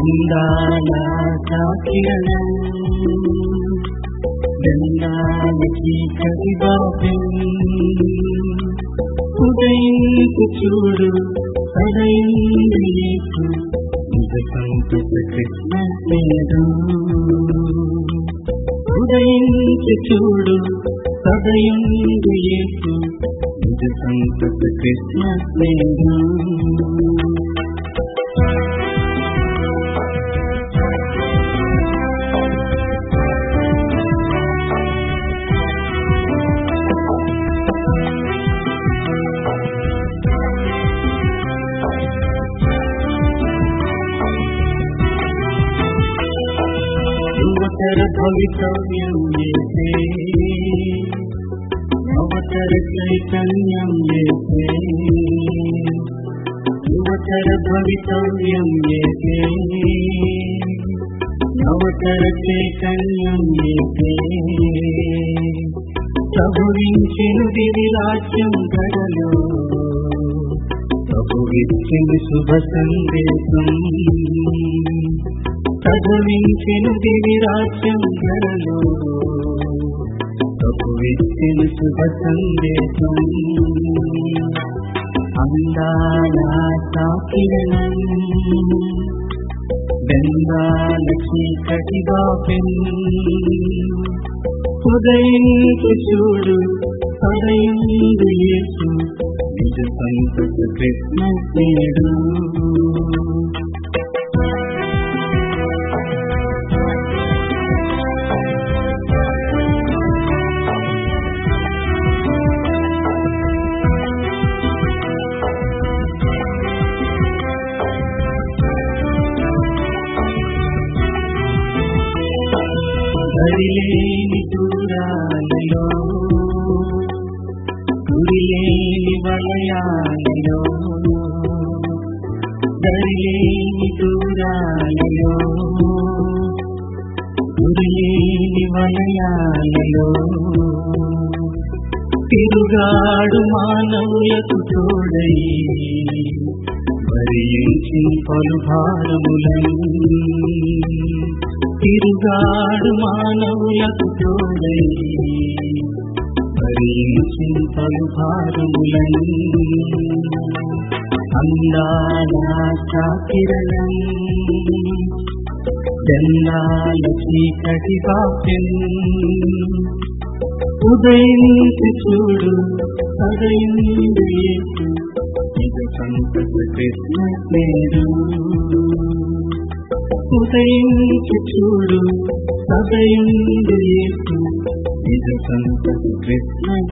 అందాల కిరణం గంధాల చీకటి బాపెం ఉదయించు చూడు సదయింది యేసు నిజ సంతత కృష్ణ స్నేహం ఉదయించు చూడు సదయింది యేసు నిజ సంతత కృష్ణ స్నేహం అవతర భవితవ్యం యేసే అవతర చైతన్యం యేసే అవతర భవితవ్యం యేసే అవతర చైతన్యం యేసే ప్రభువించెను దివి రాజ్యం గడలో ప్రభువిచ్చెను శుభ సందేశం ప్రభువించెను దివి రాజ్యం గడలో ప్రభువిచ్చెను శుభ సందేశం అందాల కిరణం గంధాల చీకటి బాపెం ఉదయించు చూడు సదయిందు యేసు నిజ సంతత కృష్ణ స్నేహం దరిలేని దూరాలలో గురిలేని వలయాలలో దరిలేని దూరాలలో గురిలేని వలయాలలో తిరుగాడు మానవులకు తోడై భరించి పలు భారములను తిరుగాడు మానవులకు తోడై భరించి పలు భారములను అందాల కిరణం గంధాల చీకటి బాపెం ఉదయించు చూడు సదయిందు యేసు నిజ సంతత కృష్ణ స్నేహం ఉదయించు చూడు సదయిందు యేసు నిజ సంతత కృష్ణ